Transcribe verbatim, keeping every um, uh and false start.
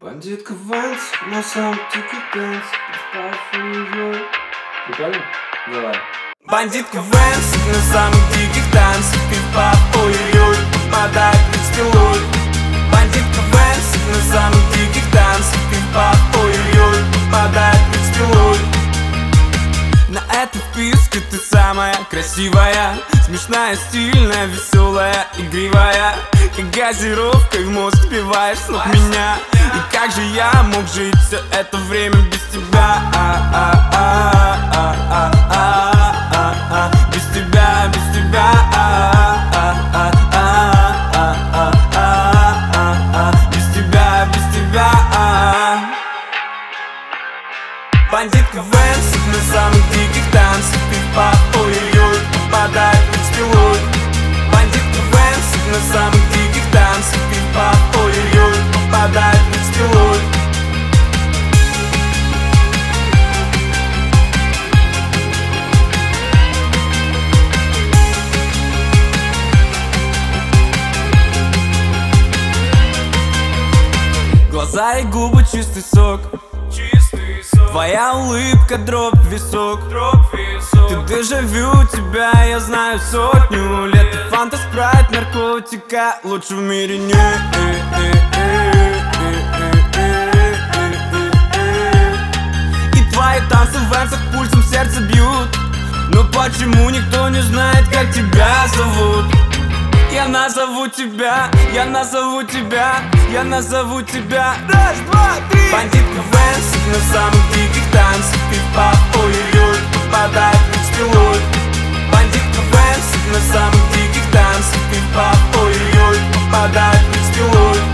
Бандитка Вэнс на самом тикет дэнс. Прикольно? Давай. Бандитка Вэнс на самых диких танцах. Ты в паб, ой-ой-ой, подай, поцелуй. Бандитка Вэнс на самых диких танцах. Ты в паб, ой-ой-ой, подай, поцелуй. На этом списке ты самая красивая, смешная, стильная, веселая, игривая. Как газировкой в мозг впиваешь снова меня. И как же я мог жить все это время без тебя? Без тебя, без тебя. Без тебя, без тебя. Бандитка Вэнс на самых диких танцах. Ты в паб, ой-ой-ой, подай, поцелуй. Бандитка Вэнс на самых диких танцах. Ты в паб, ой-ой-ой, подай, поцелуй. Глаза и губы чистый сок. Твоя улыбка, дробь в висок. Ты дежавю, тебя я знаю сотню лет. Ты фанта, спрайт, наркотика, лучше в мире нет. И твои танцы в венсах пульсом сердце бьют. Но почему никто не знает, как тебя зовут? Я назову тебя, я назову тебя, я назову тебя. Раз, два, три. Бандитка Вэнс на самых диких танцах. Ты в паб, ой-ой-ой, подай, поцелуй. Бандитка Вэнс на самых диких танцах. Ты в паб, ой-ой-ой, подай, поцелуй.